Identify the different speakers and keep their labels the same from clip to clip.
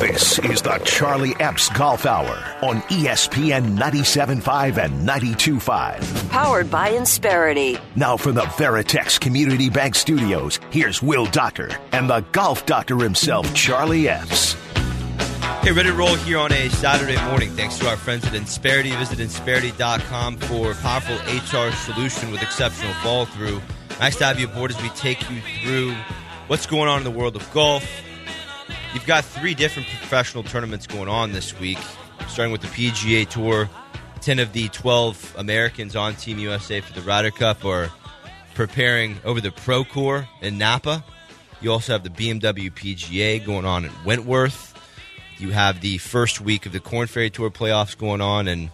Speaker 1: This is the Charlie Epps Golf Hour on ESPN 97.5 and 92.5.
Speaker 2: Powered by Insperity.
Speaker 1: Now from the Veritex Community Bank Studios, here's Will Doctor and the golf doctor himself, Charlie Epps.
Speaker 3: Hey, ready to roll here on a Saturday morning. Thanks to our friends at Insperity. Visit Insperity.com for a powerful HR solution with exceptional follow-through. Nice to have you aboard as we take you through what's going on in the world of golf. You've got 3 different professional tournaments going on this week, starting with the PGA Tour. 10 of the 12 Americans on Team USA for the Ryder Cup are preparing over the Procore in Napa. You also have the BMW PGA going on in Wentworth. You have the first week of the Korn Ferry Tour playoffs going on. And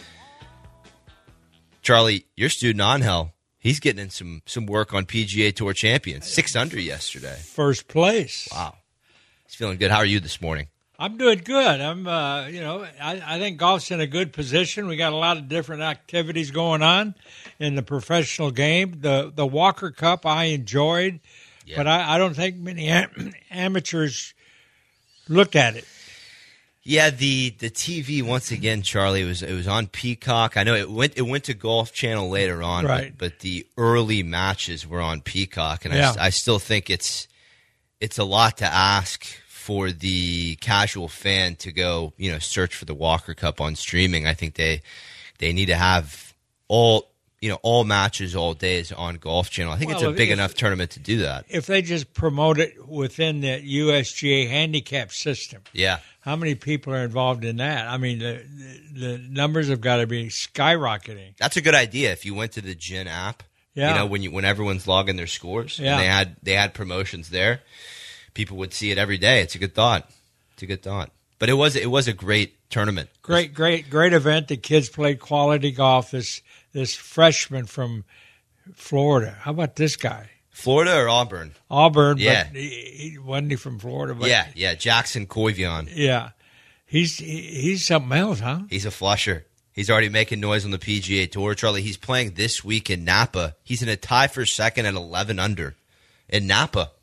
Speaker 3: Charlie, your student Angel, he's getting in some work on PGA Tour champions. 6 under yesterday.
Speaker 4: First place.
Speaker 3: Wow. He's feeling good. How are you this morning?
Speaker 4: I'm doing good. I think golf's in a good position. We got a lot of different activities going on in the professional game. The Walker Cup I enjoyed, but I don't think many amateurs looked at it.
Speaker 3: Yeah, the TV once again, Charlie. It was on Peacock. I know it went to Golf Channel later on,
Speaker 4: right.
Speaker 3: but the early matches were on Peacock, and I still think it's a lot to ask for the casual fan to go, search for the Walker Cup on streaming. I think they need to have all matches all days on Golf Channel. I think it's a big enough tournament to do that.
Speaker 4: If they just promote it within the USGA handicap system.
Speaker 3: Yeah.
Speaker 4: How many people are involved in that? I mean, the numbers have got to be skyrocketing.
Speaker 3: That's a good idea. If you went to the GIN app, when everyone's logging their scores, and they had promotions there, people would see it every day. It's a good thought. But it was a great tournament.
Speaker 4: Great event. The kids played quality golf. This freshman from Florida. How about this guy?
Speaker 3: Florida or Auburn?
Speaker 4: Auburn,
Speaker 3: yeah.
Speaker 4: But he wasn't from Florida. But
Speaker 3: yeah, Jackson Koivion.
Speaker 4: Yeah, he's something else, huh?
Speaker 3: He's a flusher. He's already making noise on the PGA Tour. Charlie, he's playing this week in Napa. He's in a tie for second at 11 under in Napa.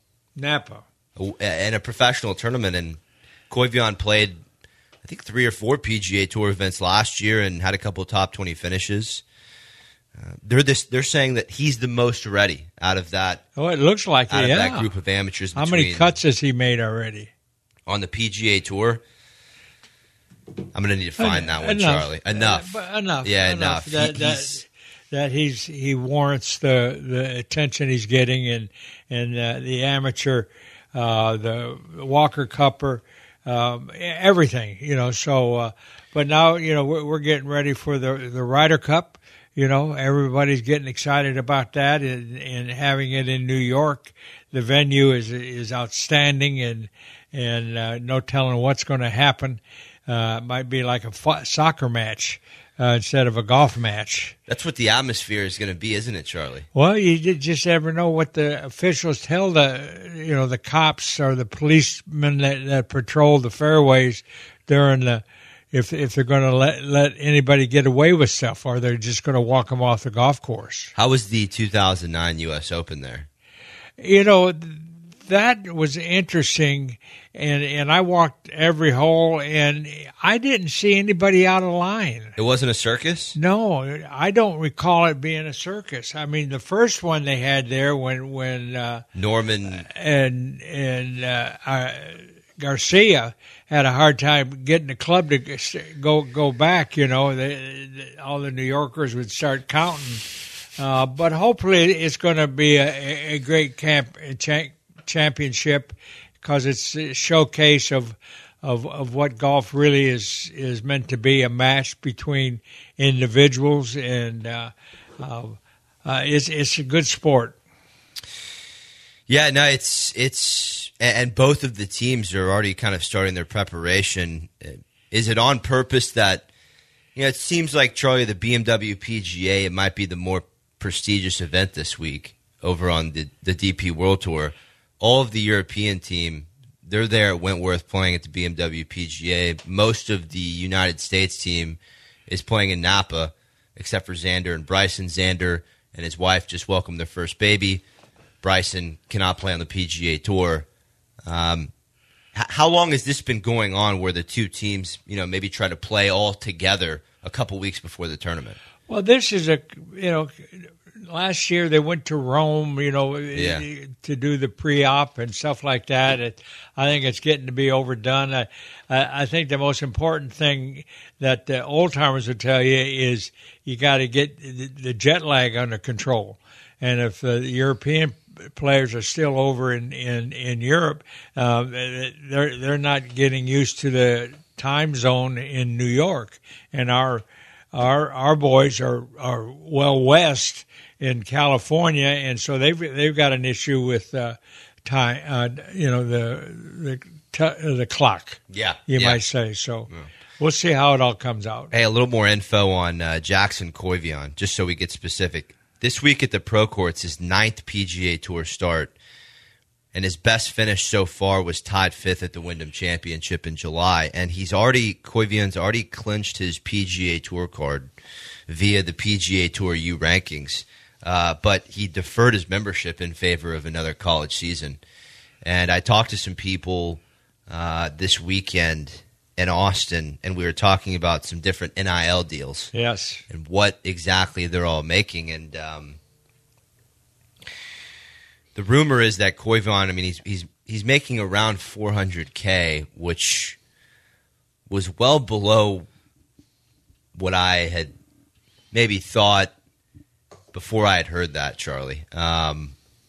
Speaker 3: In a professional tournament, and Koivion played, I think, 3 or 4 PGA Tour events last year and had a couple of top 20 finishes. They're saying that he's the most ready out of that.
Speaker 4: Oh, it looks like
Speaker 3: out of that group of amateurs.
Speaker 4: How many cuts has he made already
Speaker 3: on the PGA Tour? I'm going to need to find that one, Charlie. Enough. Yeah, enough.
Speaker 4: That he warrants the attention he's getting, and the amateur, the Walker Cupper, everything, So, but now we're getting ready for the Ryder Cup. Everybody's getting excited about that, and having it in New York. The venue is outstanding, and no telling what's going to happen. It might be like a soccer match instead of a golf match.
Speaker 3: That's what the atmosphere is going to be, isn't it, Charlie?
Speaker 4: Well, you just never know what the officials tell the cops or the policemen that patrol the fairways during the. If they're going to let anybody get away with stuff, or they're just going to walk them off the golf course.
Speaker 3: How was the 2009 U.S. Open there?
Speaker 4: That was interesting, and I walked every hole, and I didn't see anybody out of line.
Speaker 3: It wasn't a circus?
Speaker 4: No, I don't recall it being a circus. I mean, the first one they had there when
Speaker 3: Norman
Speaker 4: and Garcia had a hard time getting the club to go back. All the New Yorkers would start counting, but hopefully it's going to be a great championship, because it's a showcase of what golf really is meant to be, a match between individuals, and it's a good sport.
Speaker 3: Yeah, no, it's and both of the teams are already kind of starting their preparation. Is it on purpose that, it seems like, Charlie, the BMW PGA, it might be the more prestigious event this week over on the DP World Tour. All of the European team, they're there at Wentworth playing at the BMW PGA. Most of the United States team is playing in Napa, except for Xander and Bryson. Xander and his wife just welcomed their first baby. Bryson cannot play on the PGA Tour. How How long has this been going on where the two teams, maybe try to play all together a couple weeks before the tournament?
Speaker 4: Well, this is last year they went to Rome, to do the pre-op and stuff like that. I think it's getting to be overdone. I think the most important thing that the old-timers will tell you is you got to get the jet lag under control. And if the European players are still over in Europe, they're not getting used to the time zone in New York, and our boys are well west in California, and so they've got an issue with time. The clock.
Speaker 3: Yeah,
Speaker 4: you might say so. Yeah. We'll see how it all comes out.
Speaker 3: Hey, a little more info on Jackson Koivion, just so we get specific. This week at the Pro Courts, his 9th PGA Tour start, and his best finish so far was tied 5th at the Wyndham Championship in July. And Koivion's already clinched his PGA Tour card via the PGA Tour U rankings, but he deferred his membership in favor of another college season. And I talked to some people this weekend in Austin, and we were talking about some different NIL deals.
Speaker 4: Yes.
Speaker 3: And what exactly they're all making. And the rumor is that Koivion, he's making around $400K, which was well below what I had maybe thought before I had heard that, Charlie. I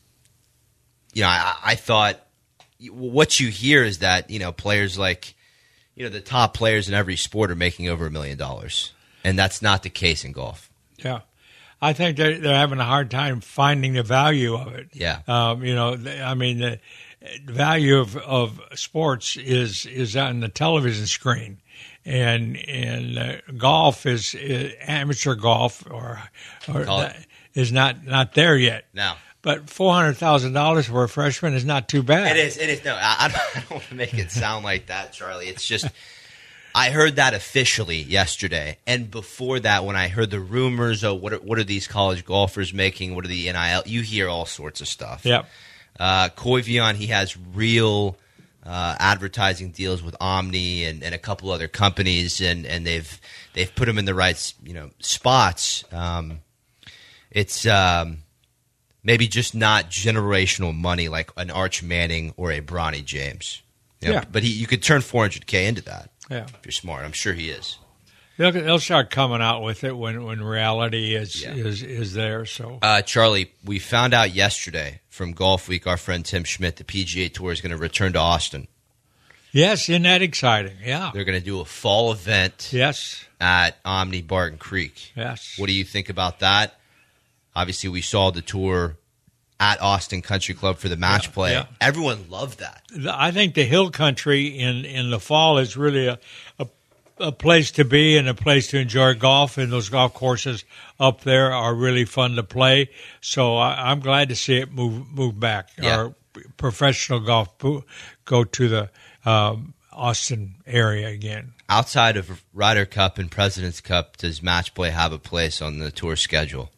Speaker 3: thought what you hear is that, players like, the top players in every sport are making over $1 million, and that's not the case in golf.
Speaker 4: Yeah, I think they're having a hard time finding the value of it.
Speaker 3: Yeah,
Speaker 4: the value of sports is on the television screen, and golf is amateur golf or is not there yet.
Speaker 3: No.
Speaker 4: But $400,000 for a freshman is not too bad.
Speaker 3: It is. No, I don't want to make it sound like that, Charlie. It's just I heard that officially yesterday, and before that, when I heard the rumors of what are these college golfers making, what are the NIL, you hear all sorts of stuff.
Speaker 4: Yep.
Speaker 3: Koivion, he has real advertising deals with Omni and a couple other companies, and they've put him in the right spots. It's maybe just not generational money like an Arch Manning or a Bronny James.
Speaker 4: Yeah.
Speaker 3: But you could turn $400K into that.
Speaker 4: Yeah.
Speaker 3: If you're smart. I'm sure he is.
Speaker 4: They'll start coming out with it when reality is there. So,
Speaker 3: Charlie, we found out yesterday from Golf Week, our friend Tim Schmidt, the PGA Tour is going to return to Austin.
Speaker 4: Yes, isn't that exciting? Yeah.
Speaker 3: They're going to do a fall event.
Speaker 4: Yes.
Speaker 3: At Omni Barton Creek.
Speaker 4: Yes.
Speaker 3: What do you think about that? Obviously, we saw the tour at Austin Country Club for the match play.
Speaker 4: Yeah.
Speaker 3: Everyone loved that.
Speaker 4: I think the hill country in the fall is really a place to be and a place to enjoy golf, and those golf courses up there are really fun to play. So I'm glad to see it move back.
Speaker 3: Yeah.
Speaker 4: Our professional golf go to the Austin area again.
Speaker 3: Outside of Ryder Cup and President's Cup, does match play have a place on the tour schedule?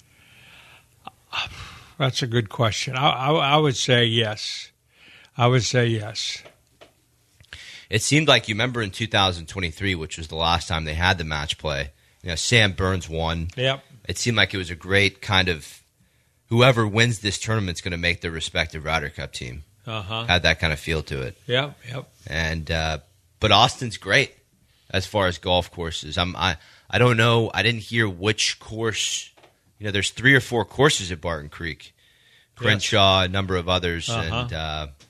Speaker 4: That's a good question. I would say yes. I would say yes.
Speaker 3: It seemed like, you remember in 2023, which was the last time they had the match play, Sam Burns won.
Speaker 4: Yep.
Speaker 3: It seemed like it was a great kind of, whoever wins this tournament's going to make their respective Ryder Cup team.
Speaker 4: Uh-huh.
Speaker 3: Had that kind of feel to it.
Speaker 4: Yep.
Speaker 3: And but Austin's great as far as golf courses. I don't know. I didn't hear which course. There's 3 or 4 courses at Barton Creek. Crenshaw, a number of others.
Speaker 4: Uh-huh.
Speaker 3: And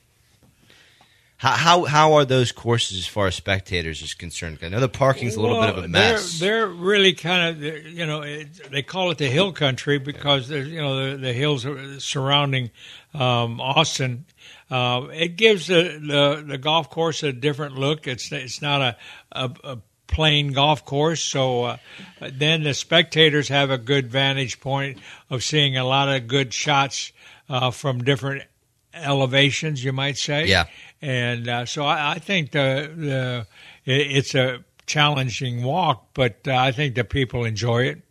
Speaker 3: how are those courses as far as spectators is concerned? I know the parking's a little bit of a mess.
Speaker 4: They're really kind of, they call it the hill country because there's, the hills surrounding Austin. It gives the golf course a different look. It's not a plain golf course, so then the spectators have a good vantage point of seeing a lot of good shots from different elevations, you might say.
Speaker 3: Yeah.
Speaker 4: And so I think it's a challenging walk, but I think the people enjoy it.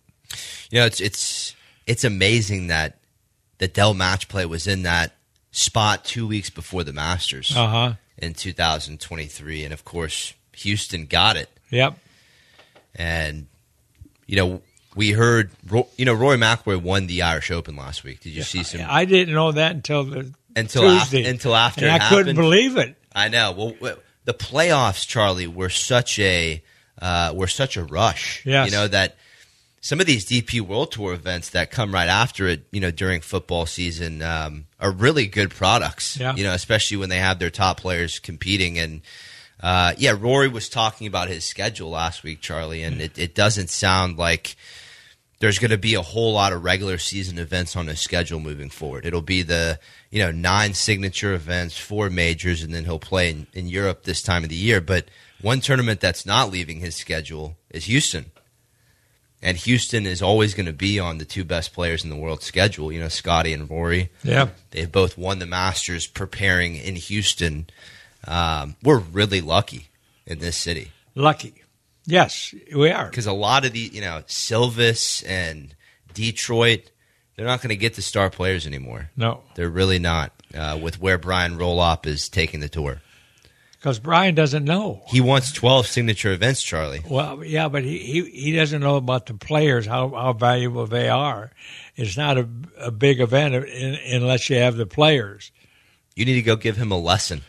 Speaker 3: It's amazing that the Dell Match Play was in that spot 2 weeks before the Masters.
Speaker 4: Uh-huh.
Speaker 3: in 2023. And, of course, Houston got it.
Speaker 4: Yep.
Speaker 3: And, we heard, Rory McIlroy won the Irish Open last week. Did you see some?
Speaker 4: I didn't know that until Tuesday.
Speaker 3: Until after
Speaker 4: and
Speaker 3: it
Speaker 4: I
Speaker 3: happened.
Speaker 4: couldn't believe it.
Speaker 3: I know. Well, the playoffs, Charlie, were such a rush.
Speaker 4: Yes.
Speaker 3: That some of these DP World Tour events that come right after it, during football season, are really good products.
Speaker 4: Yeah.
Speaker 3: Especially when they have their top players competing. And Rory was talking about his schedule last week, Charlie, and it doesn't sound like there's going to be a whole lot of regular season events on his schedule moving forward. It'll be the 9 signature events, 4 majors, and then he'll play in Europe this time of the year. But one tournament that's not leaving his schedule is Houston. And Houston is always going to be on the 2 best players in the world schedule, Scotty and Rory.
Speaker 4: Yeah.
Speaker 3: They've both won the Masters preparing in Houston. We're really lucky in this city.
Speaker 4: Lucky. Yes, we are.
Speaker 3: Because a lot of the, Silvis and Detroit, they're not going to get the star players anymore.
Speaker 4: No.
Speaker 3: They're really not, with where Brian Roloff is taking the tour.
Speaker 4: Because Brian doesn't know.
Speaker 3: He wants 12 signature events, Charlie.
Speaker 4: Well, yeah, but he doesn't know about the players, how valuable they are. It's not a big event unless you have the players.
Speaker 3: You need to go give him a lesson.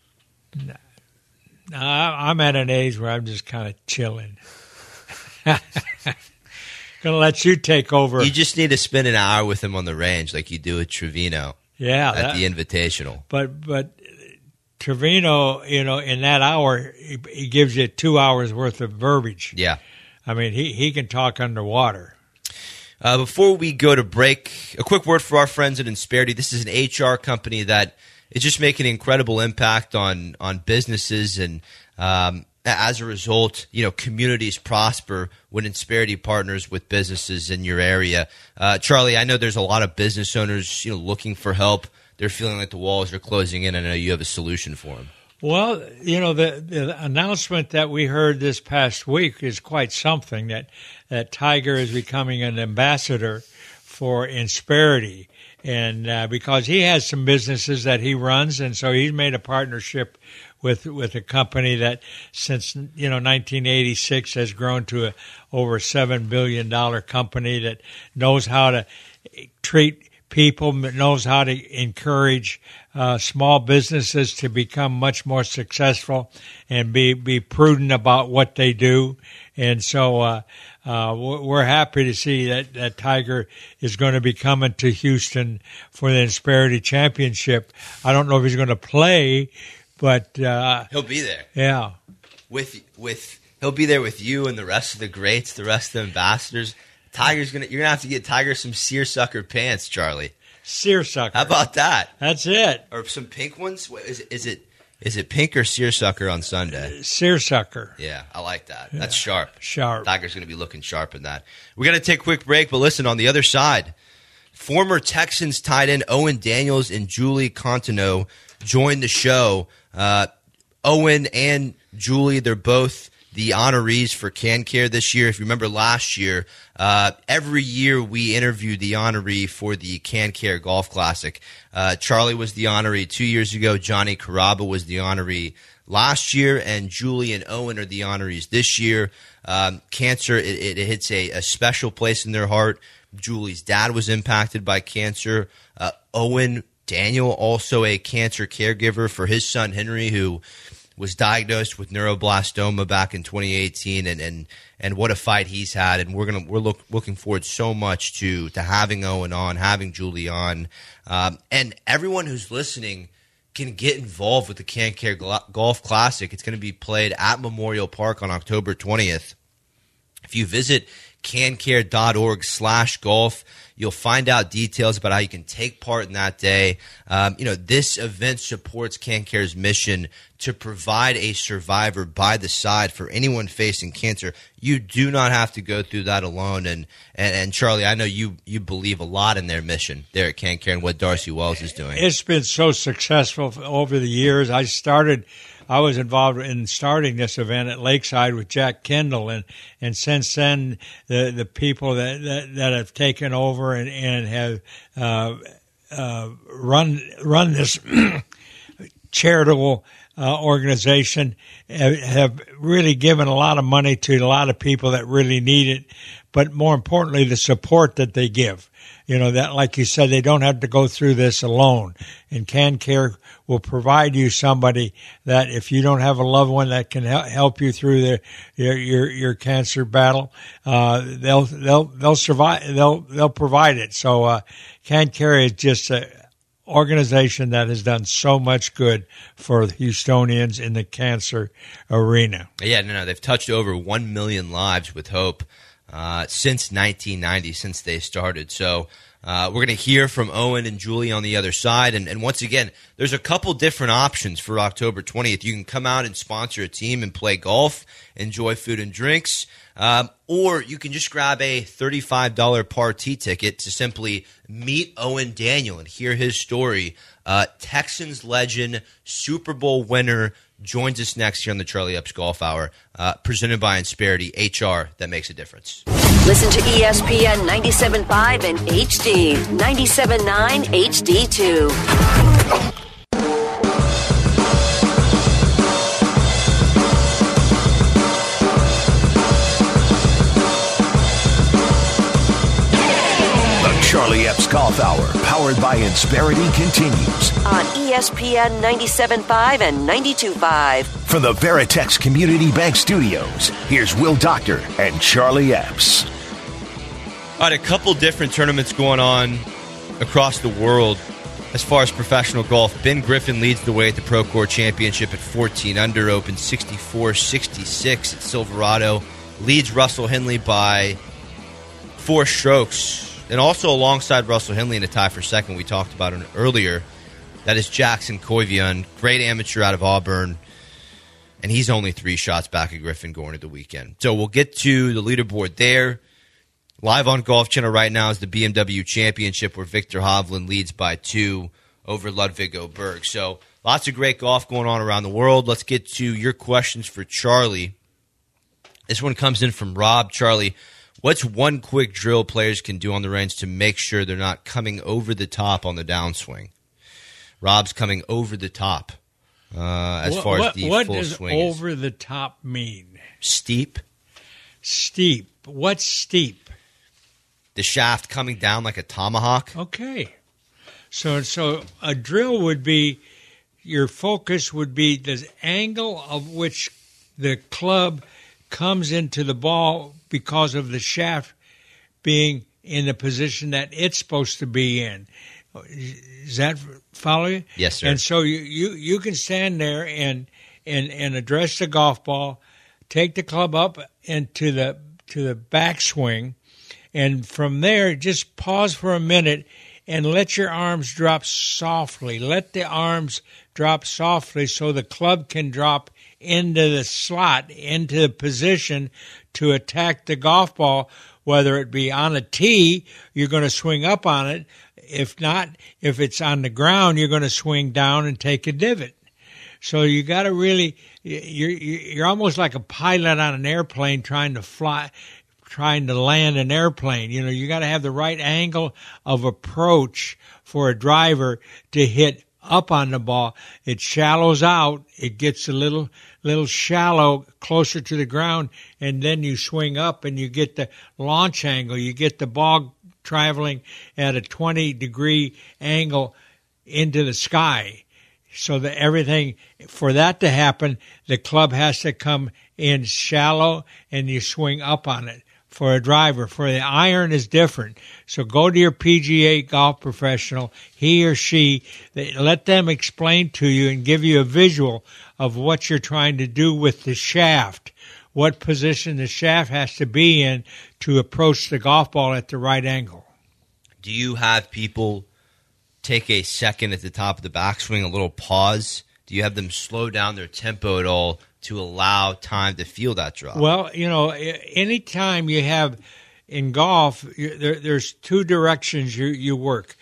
Speaker 4: I'm at an age where I'm just kind of chilling. Going to let you take over.
Speaker 3: You just need to spend an hour with him on the range like you do at Trevino.
Speaker 4: Yeah,
Speaker 3: at the Invitational.
Speaker 4: But Trevino, in that hour, he gives you 2 hours worth of verbiage.
Speaker 3: Yeah.
Speaker 4: I mean, he can talk underwater.
Speaker 3: Before we go to break, a quick word for our friends at Insperity. This is an HR company that is just making an incredible impact on businesses, and as a result, communities prosper when Insperity partners with businesses in your area. Charlie, I know there's a lot of business owners, looking for help. They're feeling like the walls are closing in, and I know you have a solution for them. Well,
Speaker 4: the announcement that we heard this past week is quite something, that Tiger is becoming an ambassador for Insperity. And because he has some businesses that he runs, and so he's made a partnership with a company that since 1986 has grown to over $7 billion company that knows how to treat people, knows how to encourage small businesses to become much more successful and be prudent about what they do. And so we're happy to see that Tiger is going to be coming to Houston for the Insperity Championship. I don't know if he's going to play, but
Speaker 3: he'll be there.
Speaker 4: Yeah,
Speaker 3: he'll be there with you and the rest of the greats, the rest of the ambassadors. You're gonna have to get Tiger some seersucker pants, Charlie.
Speaker 4: Seersucker.
Speaker 3: How about that?
Speaker 4: That's it.
Speaker 3: Or some pink ones. Is it pink or seersucker on Sunday?
Speaker 4: Seersucker.
Speaker 3: Yeah, I like that. That's sharp.
Speaker 4: Sharp.
Speaker 3: Tiger's going to be looking sharp in that. We're going to take a quick break, but listen, on the other side, former Texans tight end Owen Daniels and Julie Contino joined the show. Owen and Julie, they're both the honorees for CanCare this year. If you remember last year, every year we interviewed the honoree for the CanCare Golf Classic. Charlie was the honoree 2 years ago. Johnny Caraba was the honoree last year, and Julie and Owen are the honorees this year. Cancer, it hits a special place in their heart. Julie's dad was impacted by cancer. Owen Daniel, also a cancer caregiver for his son Henry, who was diagnosed with neuroblastoma back in 2018, and what a fight he's had. And we're looking forward so much to having Owen on, having Julie on, and everyone who's listening can get involved with the CanCare Golf Classic. It's going to be played at Memorial Park on October 20th. If you visit cancare.org/golf, you'll find out details about how you can take part in that day. This event supports CanCare's mission to provide a survivor by the side for anyone facing cancer. You do not have to go through that alone. And Charlie, I know you believe a lot in their mission there at CanCare and what Darcy Wells is doing.
Speaker 4: It's been so successful over the years. I was involved in starting this event at Lakeside with Jack Kendall, and since then the people that have taken over and have run this charitable organization, have really given a lot of money to a lot of people that really need it, but more importantly, the support that they give. You know, that, like you said, they don't have to go through this alone. And CanCare will provide you somebody that, if you don't have a loved one that can help you through your cancer battle, they'll survive. They'll provide it. So CanCare is just a organization that has done so much good for Houstonians in the cancer arena.
Speaker 3: Yeah, no, they've touched over 1 million lives with hope since 1990, since they started. So we're going to hear from Owen and Julie on the other side. And once again, there's a couple different options for October 20th. You can come out and sponsor a team and play golf, enjoy food and drinks, or you can just grab a $35 party ticket to simply meet Owen Daniel and hear his story. Texans legend, Super Bowl winner, joins us next here on the Charlie Epps Golf Hour, presented by Insperity, HR that makes a difference.
Speaker 2: Listen to ESPN 97.5 and HD, 97.9 HD2.
Speaker 1: Charlie Epps Golf Hour, powered by Insperity, continues
Speaker 2: on ESPN 97.5 and 92.5.
Speaker 1: From the Veritex Community Bank Studios, here's Will Doctor and Charlie Epps.
Speaker 3: All right, a couple different tournaments going on across the world as far as professional golf. Ben Griffin leads the way at the Procore Championship at 14 under, open 64-66 at Silverado. Leads Russell Henley by 4 strokes. And also alongside Russell Henley in a tie for second, we talked about him earlier, that is Jackson Koivian, great amateur out of Auburn, and he's only 3 shots back of Griffin going into the weekend. So we'll get to the leaderboard there. Live on Golf Channel right now is the BMW Championship, where Victor Hovland leads by 2 over Ludwig Oberg. So lots of great golf going on around the world. Let's get to your questions for Charlie. This one comes in from Rob. Charlie, what's one quick drill players can do on the range to make sure they're not coming over the top on the downswing? Rob's coming over the top as far as the full swing.
Speaker 4: What does over the top mean?
Speaker 3: Steep.
Speaker 4: Steep. What's steep?
Speaker 3: The shaft coming down like a tomahawk.
Speaker 4: Okay. So a drill would be, your focus would be the angle of which the club comes into the ball because of the shaft being in the position that it's supposed to be in. Does that follow you?
Speaker 3: Yes, sir.
Speaker 4: And so you can stand there and address the golf ball, take the club up into the backswing, and from there just pause for a minute and let your arms drop softly. Let the arms drop softly so the club can drop into the slot, into the position to attack the golf ball, whether it be on a tee, you're going to swing up on it. If not, if it's on the ground, you're going to swing down and take a divot. So you got to really, you're almost like a pilot on an airplane trying to land an airplane. You know, you got to have the right angle of approach for a driver to hit up on the ball. It shallows out. It gets a little shallow closer to the ground, and then you swing up and you get the launch angle. You get the ball traveling at a 20-degree angle into the sky. So that everything, for that to happen, the club has to come in shallow and you swing up on it. For a driver, for the iron is different. So go to your PGA golf professional, he or she, let them explain to you and give you a visual of what you're trying to do with the shaft, what position the shaft has to be in to approach the golf ball at the right angle.
Speaker 3: Do you have people take a second at the top of the backswing, a little pause? Do you have them slow down their tempo at all to allow time to feel that drop?
Speaker 4: Well, you know, anytime you have in golf, there's 2 directions you work.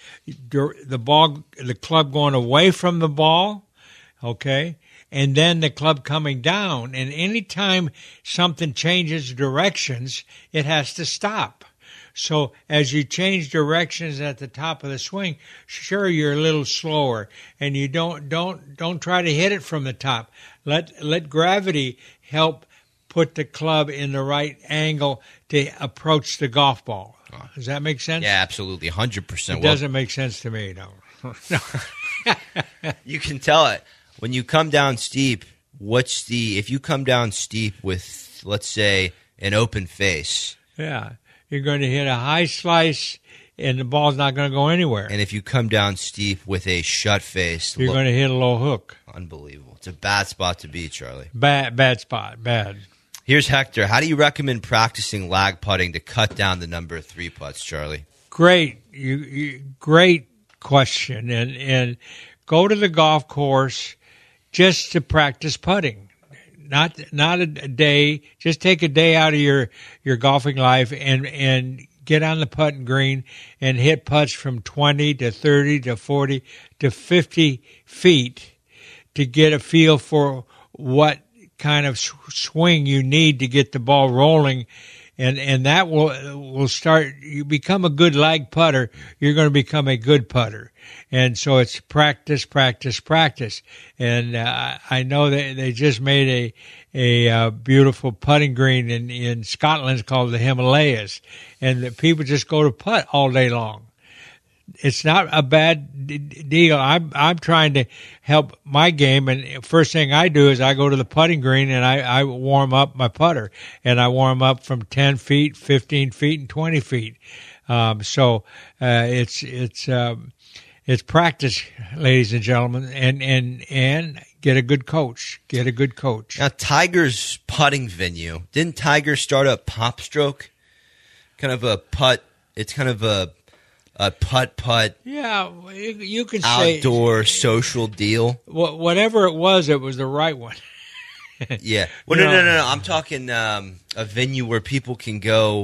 Speaker 4: The club going away from the ball, okay, and then the club coming down. And anytime something changes directions, it has to stop. So as you change directions at the top of the swing, sure, you're a little slower, and you don't try to hit it from the top. Let gravity help put the club in the right angle to approach the golf ball. Does that make sense?
Speaker 3: Yeah, absolutely, 100%.
Speaker 4: It doesn't make sense to me, no.
Speaker 3: You can tell it when you come down steep. If you come down steep with, let's say, an open face?
Speaker 4: Yeah, you're going to hit a high slice, and the ball's not going to go anywhere.
Speaker 3: And if you come down steep with a shut face,
Speaker 4: you're going to hit a low hook.
Speaker 3: Unbelievable. It's a bad spot to be, Charlie.
Speaker 4: Bad spot. Bad.
Speaker 3: Here's Hector. How do you recommend practicing lag putting to cut down the number of 3 putts, Charlie?
Speaker 4: Great. Great question. And go to the golf course just to practice putting. Not a day. Just take a day out of your golfing life and get on the putting green and hit putts from 20 to 30 to 40 to 50 feet to get a feel for what kind of swing you need to get the ball rolling, and that will start. You become a good lag putter, you're going to become a good putter. And so it's practice. And I know that they just made a beautiful putting green in Scotland called the Himalayas, and the people just go to putt all day long. It's not a bad deal. I'm trying to help my game, and first thing I do is I go to the putting green and I warm up my putter, and I warm up from 10 feet, 15 feet, and 20 feet. So it's practice, ladies and gentlemen, and get a good coach. Get a good coach.
Speaker 3: Now, Tiger's putting venue, didn't Tiger start up Pop Stroke? Kind of a putt. It's kind of a putt. Yeah,
Speaker 4: you could say
Speaker 3: outdoor social deal.
Speaker 4: Whatever it was the right one.
Speaker 3: Yeah. Well, no. I'm talking a venue where people can go.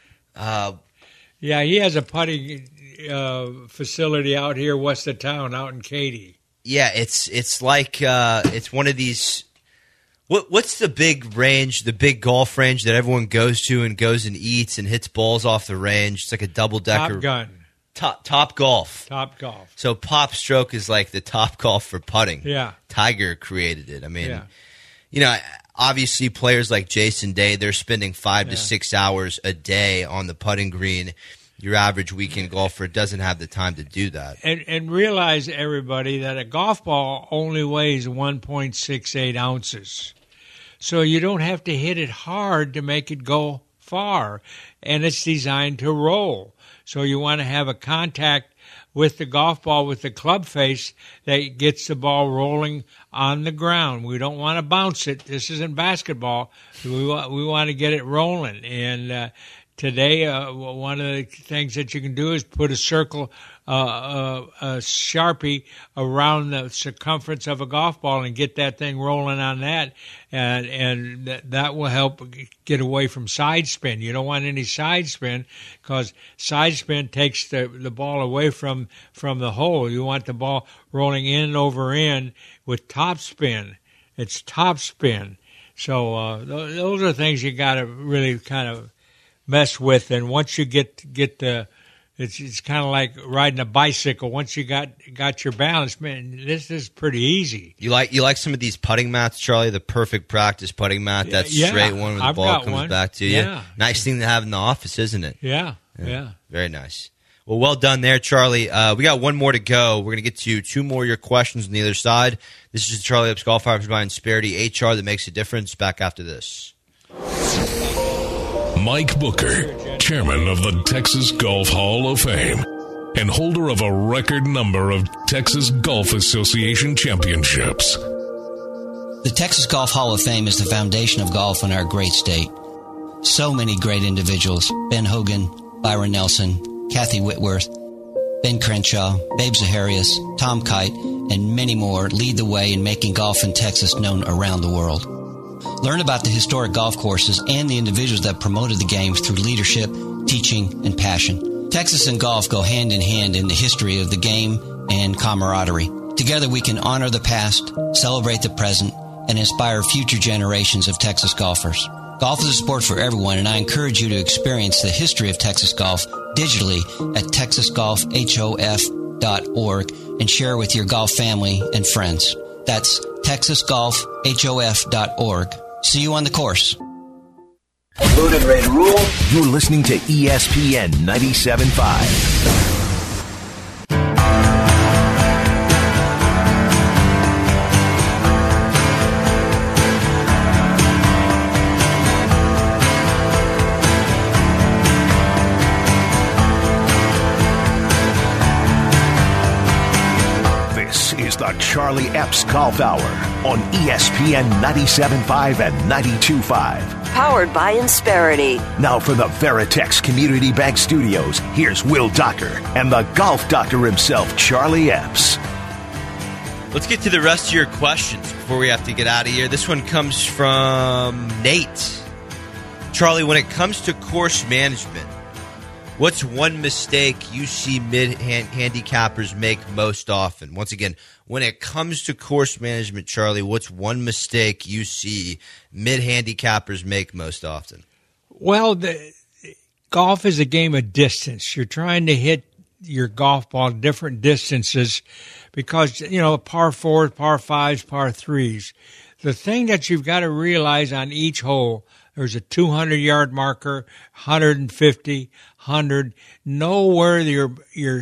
Speaker 4: Yeah, he has a putting facility out here west of town, out in Katy.
Speaker 3: Yeah, it's like it's one of these. What's the big range, the big golf range that everyone goes to and goes and eats and hits balls off the range? It's like a double decker.
Speaker 4: Top Gun.
Speaker 3: Top Golf.
Speaker 4: Top Golf.
Speaker 3: So Pop Stroke is like the Top Golf for putting.
Speaker 4: Yeah.
Speaker 3: Tiger created it. I mean, obviously players like Jason Day, they're spending 5 to 6 hours a day on the putting green. Your average weekend golfer doesn't have the time to do that.
Speaker 4: And realize, everybody, that a golf ball only weighs 1.68 ounces. So you don't have to hit it hard to make it go far. And it's designed to roll. So you want to have a contact with the golf ball, with the club face, that gets the ball rolling on the ground. We don't want to bounce it. This isn't basketball. We want to get it rolling. And today, one of the things that you can do is put a circle, a Sharpie around the circumference of a golf ball and get that thing rolling on that, and that will help get away from side spin. You don't want any side spin, because side spin takes the ball away from the hole. You want the ball rolling in and over in with top spin. It's top spin. So those are things you got to really kind of mess with, and once you get the, it's kind of like riding a bicycle. Once you got your balance, man, this is pretty easy.
Speaker 3: You like some of these putting mats, Charlie? The perfect practice putting mat, that straight one where the ball comes back to you.
Speaker 4: Yeah.
Speaker 3: Nice thing to have in the office, isn't it?
Speaker 4: Yeah.
Speaker 3: Very nice. Well done there, Charlie. We got one more to go. We're going to get to 2 more of your questions on the other side. This is the Charlie Lipps Golf Hour by Insperity, HR that makes a difference. Back after this.
Speaker 5: Mike Booker, chairman of the Texas Golf Hall of Fame and holder of a record number of Texas Golf Association championships.
Speaker 6: The Texas Golf Hall of Fame is the foundation of golf in our great state. So many great individuals: Ben Hogan, Byron Nelson, Kathy Whitworth, Ben Crenshaw, Babe Zaharias, Tom Kite, and many more lead the way in making golf in Texas known around the world. Learn about the historic golf courses and the individuals that promoted the game through leadership, teaching, and passion. Texas and golf go hand in hand in the history of the game and camaraderie. Together we can honor the past, celebrate the present, and inspire future generations of Texas golfers. Golf is a sport for everyone, and I encourage you to experience the history of Texas golf digitally at texasgolfhof.org and share with your golf family and friends. That's texasgolfhof.org. See you on the course.
Speaker 1: Loaded, ready to roll. You're listening to ESPN 97.5. The Charlie Epps Golf Hour on ESPN 97.5 and 92.5.
Speaker 2: Powered by Insperity.
Speaker 1: Now from the Veritex Community Bank Studios, here's Will Doctor and the Golf Doctor himself, Charlie Epps.
Speaker 3: Let's get to the rest of your questions before we have to get out of here. This one comes from Nate. Charlie, when it comes to course management, what's one mistake you see mid-handicappers make most often? Once again, when it comes to course management, Charlie, what's one mistake you see mid-handicappers make most often?
Speaker 4: Well, golf is a game of distance. You're trying to hit your golf ball different distances because, par fours, par fives, par threes. The thing that you've got to realize on each hole, there's a 200-yard marker, 150, 100. Know where your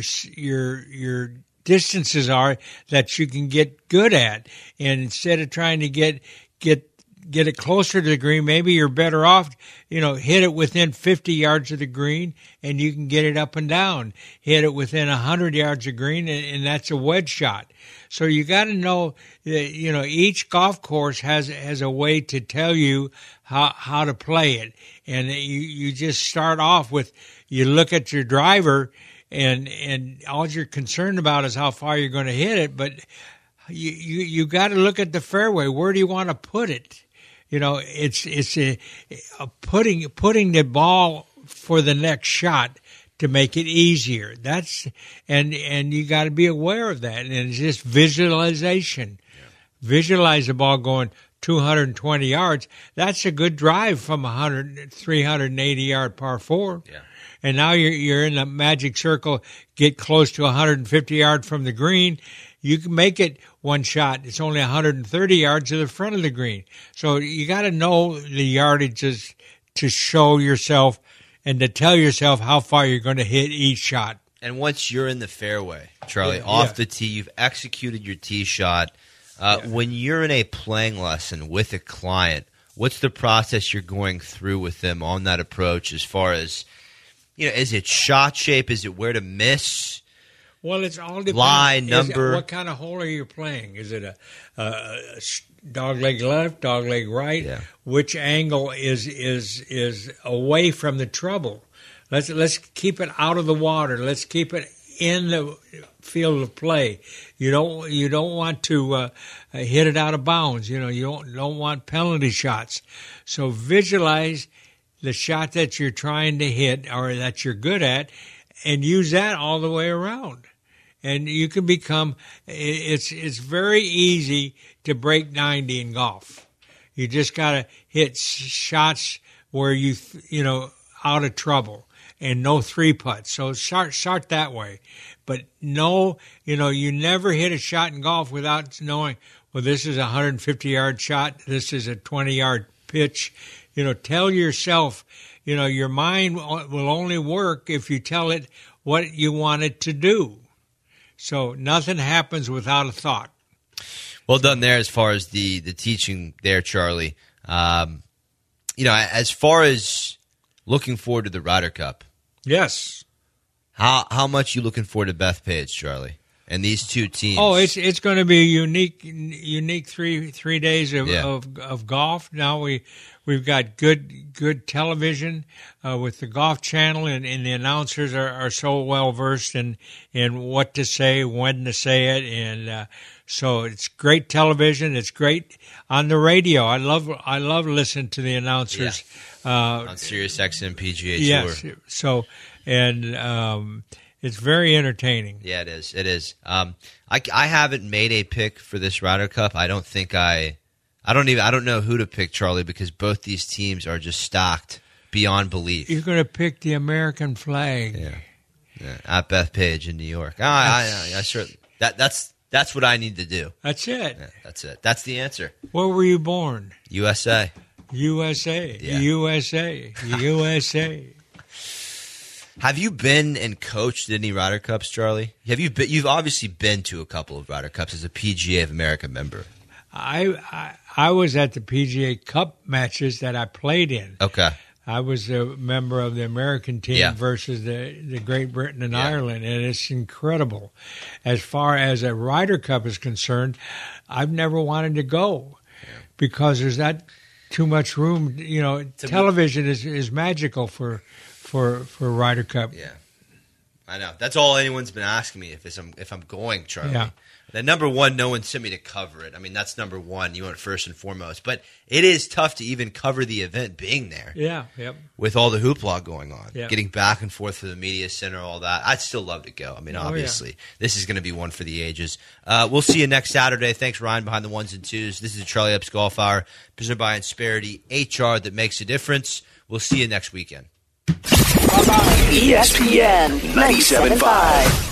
Speaker 4: distances are that you can get good at. And instead of trying to get it closer to the green, maybe you're better off, hit it within 50 yards of the green and you can get it up and down. Hit it within 100 yards of green and that's a wedge shot. So you got to know that, each golf course has a way to tell you how to play it. And you just start off with, you look at your driver and all you're concerned about is how far you're going to hit it. But you got to look at the fairway. Where do you want to put it? It's putting the ball for the next shot to make it easier. And you got to be aware of that. And it's just visualization. Yeah. Visualize the ball going 220 yards. That's a good drive from 380 yard par four. Yeah. And now you're in the magic circle, get close to 150 yards from the green. You can make it one shot. It's only 130 yards to the front of the green. So you got to know the yardages to show yourself and to tell yourself how far you're going to hit each shot.
Speaker 3: And once you're in the fairway, Charlie, off the tee, you've executed your tee shot. When you're in a playing lesson with a client, what's the process you're going through with them on that approach as far as, is it shot shape? Is it where to miss?
Speaker 4: Well, it's all depends.
Speaker 3: Lie, number.
Speaker 4: What kind of hole are you playing? Is it a dog leg left, dog leg right? Yeah. Which angle is away from the trouble? Let's keep it out of the water. Let's keep it in the field of play. You don't want to hit it out of bounds. You don't want penalty shots. So visualize the shot that you're trying to hit or that you're good at, and use that all the way around. And you can become. It's very easy to break 90 in golf. You just got to hit shots where you out of trouble and no three putts. So start that way. But no, you never hit a shot in golf without knowing, well, this is a 150-yard shot. This is a 20-yard pitch. Tell yourself, your mind will only work if you tell it what you want it to do. So nothing happens without a thought.
Speaker 3: Well done there as far as the teaching there, Charlie. As far as looking forward to the Ryder Cup.
Speaker 4: Yes.
Speaker 3: How much you looking forward to Bethpage, Charlie, and these two teams?
Speaker 4: Oh, it's going to be a unique 3 days of golf. Now we've got good television with the Golf Channel, and the announcers are so well versed in what to say, when to say it, and so it's great television. It's great on the radio. I love listening to the announcers
Speaker 3: on Sirius XM PGA Tour.
Speaker 4: Yes, so and it's very entertaining.
Speaker 3: Yeah, it is. It is. I haven't made a pick for this Ryder Cup. I don't think I I don't know who to pick, Charlie, because both these teams are just stocked beyond belief.
Speaker 4: You're going to pick the American flag.
Speaker 3: Yeah. At Bethpage in New York. I sure that's what I need to do.
Speaker 4: That's it.
Speaker 3: Yeah, that's it. That's the answer.
Speaker 4: Where were you born?
Speaker 3: USA.
Speaker 4: USA.
Speaker 3: Yeah.
Speaker 4: USA. USA.
Speaker 3: Have you been and coached any Ryder Cups, Charlie? You've obviously been to a couple of Ryder Cups as a PGA of America member.
Speaker 4: I was at the PGA Cup matches that I played in.
Speaker 3: Okay.
Speaker 4: I was a member of the American team versus the Great Britain and Ireland, and it's incredible. As far as a Ryder Cup is concerned, I've never wanted to go because there's not too much room. You know, television is magical for Ryder Cup.
Speaker 3: Yeah, I know. That's all anyone's been asking me if I'm going, Charlie.
Speaker 4: Yeah.
Speaker 3: That number one, no one sent me to cover it. I mean, that's number one. You want it first and foremost. But it is tough to even cover the event being there.
Speaker 4: Yeah, yep.
Speaker 3: With all the hoopla going on.
Speaker 4: Yeah.
Speaker 3: Getting back and forth for the media center, all that. I'd still love to go. I mean, obviously, this is going to be one for the ages. We'll see you next Saturday. Thanks, Ryan, behind the ones and twos. This is the Charlie Epps Golf Hour, presented by Insperity, HR that makes a difference. We'll see you next weekend.
Speaker 2: ESPN 97.5.